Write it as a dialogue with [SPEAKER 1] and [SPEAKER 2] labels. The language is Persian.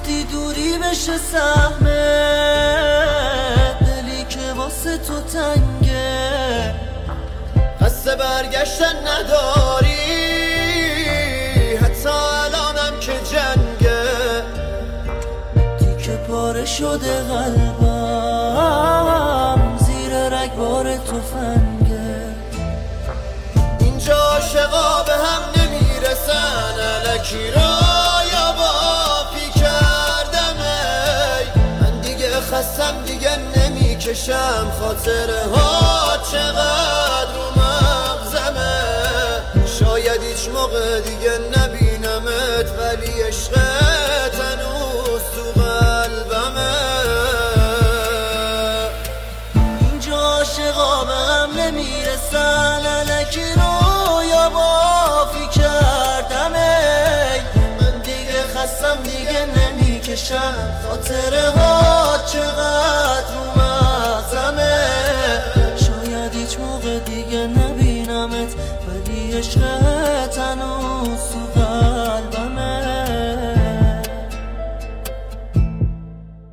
[SPEAKER 1] وقتی دوری بشه سهمه، دلی که واسه تو تنگه، قصد برگشتن نداری، حتی الانم که جنگه، تیکه پاره شده قلبم، زیر رگبار تفنگه. اینجا عاشقا به هم نمیرسن، الکی رایا بافی کردم، من دیگه خستم دیگه نمیکشم، خاطره ها چقدر رو مغزمه، شاید هیچ موقع دیگه نبینمت، ولی عشقت هنوز تو قلبمه. اینجا عاشقا به هم نمیرسن، الکی رویا بافی کردم، من دیگه خستم دیگه نمیکشم، خاطره ها چقدر رو